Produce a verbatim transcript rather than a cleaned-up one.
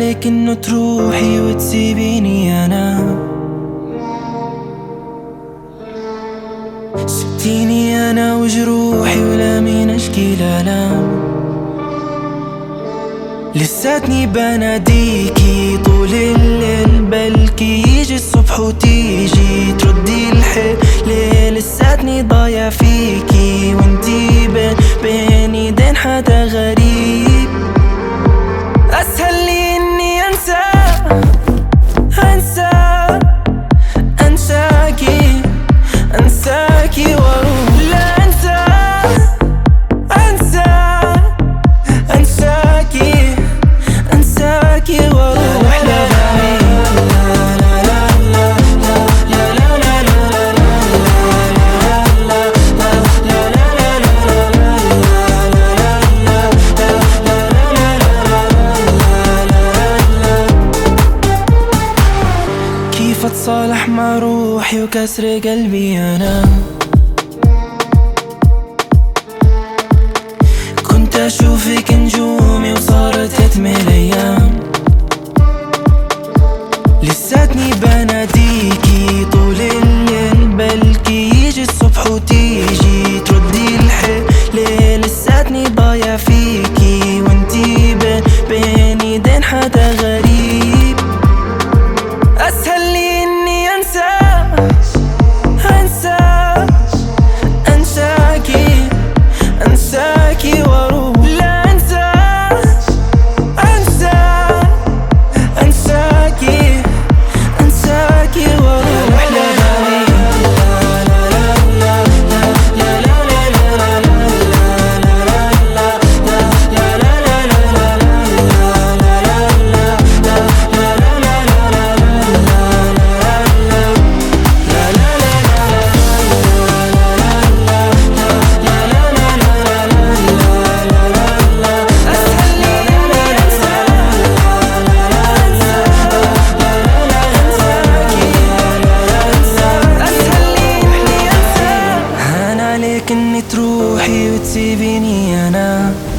عليك انه تروحي وتسيبيني انا، سبتيني انا وجروحي ولا مين اشكي الالام. لساتني بناديكي طول الليل، بلكي يجي الصبح وتيجي تردي الحيل. لساتني ضايع فيكي وانتي بين بين ايدين حدا غريب. اسهل لي اني انسى انسى انساكي انساكي واروح. لا انسى انسى انساكي انساكي واروح لبعيد. كيف اتصالح مع روحي وكسر قلبي انا؟ كنت اشوفك نجومي وصارت تتم الايام. لساتني بناديكي طول الليل، بلكي يجي الصبح وتيجي تردي الحيل. ليه لساتني ضايع فيكي وانتي بين بين ايدين حدا غريب. اسهل لي اني انسى انسى انساكي انساكي واروح. لا انسى انسى انساكي انساكي واروح لبعيد. اني تروحي وتسيبيني انا،